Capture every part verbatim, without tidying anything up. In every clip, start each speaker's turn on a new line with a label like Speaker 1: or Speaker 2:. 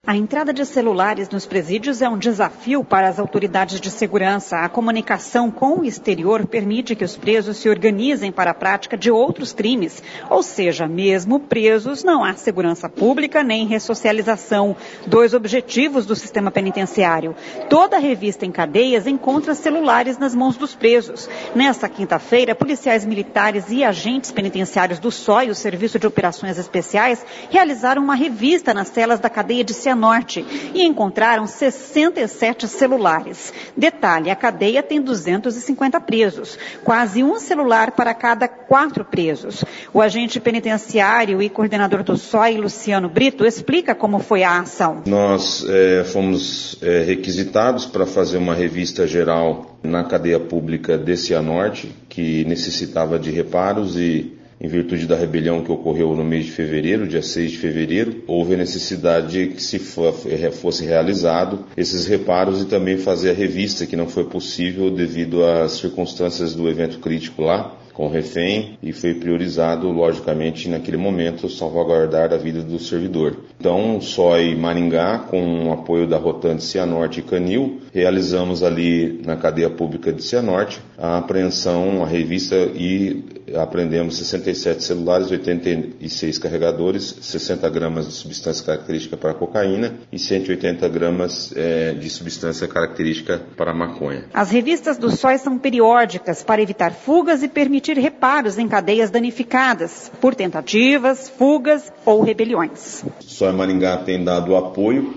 Speaker 1: A entrada de celulares nos presídios é um desafio para as autoridades de segurança. A comunicação com o exterior permite que os presos se organizem para a prática de outros crimes. Ou seja, mesmo presos, não há segurança pública nem ressocialização. Dois objetivos do sistema penitenciário. Toda revista em cadeias encontra celulares nas mãos dos presos. Nesta quinta-feira, policiais militares e agentes penitenciários do S O I, o Serviço de Operações Especiais, realizaram uma revista nas celas da cadeia de Cianorte e encontraram sessenta e sete celulares. Detalhe, a cadeia tem duzentos e cinquenta presos, quase um celular para cada quatro presos. O agente penitenciário e coordenador do S O I, Luciano Brito, explica como foi a ação.
Speaker 2: Nós é, fomos é, requisitados para fazer uma revista geral na cadeia pública de Cianorte, que necessitava de reparos e, em virtude da rebelião que ocorreu no mês de fevereiro, dia seis de fevereiro, houve a necessidade de que se fosse realizado esses reparos e também fazer a revista, que não foi possível devido às circunstâncias do evento crítico lá, com o refém, e foi priorizado, logicamente, naquele momento, salvaguardar a vida do servidor. Então, S O I Maringá, com o apoio da Rotan de Cianorte e Canil, realizamos ali na cadeia pública de Cianorte a apreensão, a revista, e apreendemos sessenta e sete celulares, oitenta e seis carregadores, sessenta gramas de substância característica para cocaína e cento e oitenta gramas eh, de substância característica para maconha.
Speaker 1: As revistas do S O I são periódicas para evitar fugas e permitir reparos em cadeias danificadas por tentativas, fugas ou rebeliões.
Speaker 2: S O I Maringá tem dado apoio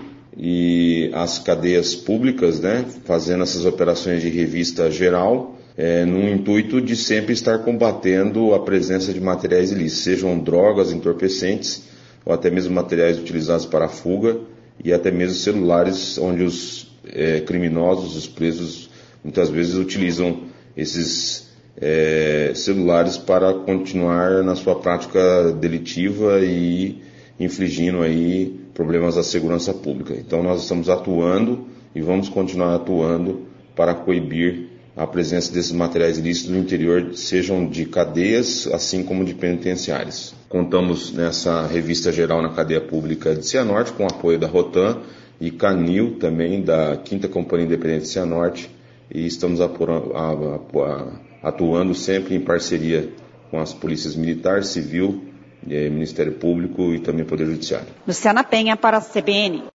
Speaker 2: e as cadeias públicas, né, fazendo essas operações de revista geral, é, no intuito de sempre estar combatendo a presença de materiais ilícitos, sejam drogas, entorpecentes ou até mesmo materiais utilizados para a fuga e até mesmo celulares onde os é, criminosos, os presos, muitas vezes utilizam esses é, celulares para continuar na sua prática delitiva e infligindo aí problemas à segurança pública. Então nós estamos atuando e vamos continuar atuando para coibir a presença desses materiais ilícitos no interior, sejam de cadeias, assim como de penitenciárias. Contamos nessa revista geral na cadeia pública de Cianorte, com o apoio da Rotan e Canil, também da quinta Companhia Independente de Cianorte, e estamos apurando, a, a, atuando sempre em parceria com as polícias militar, civil, Ministério Público e também Poder Judiciário.
Speaker 1: Luciana Penha para a C B N.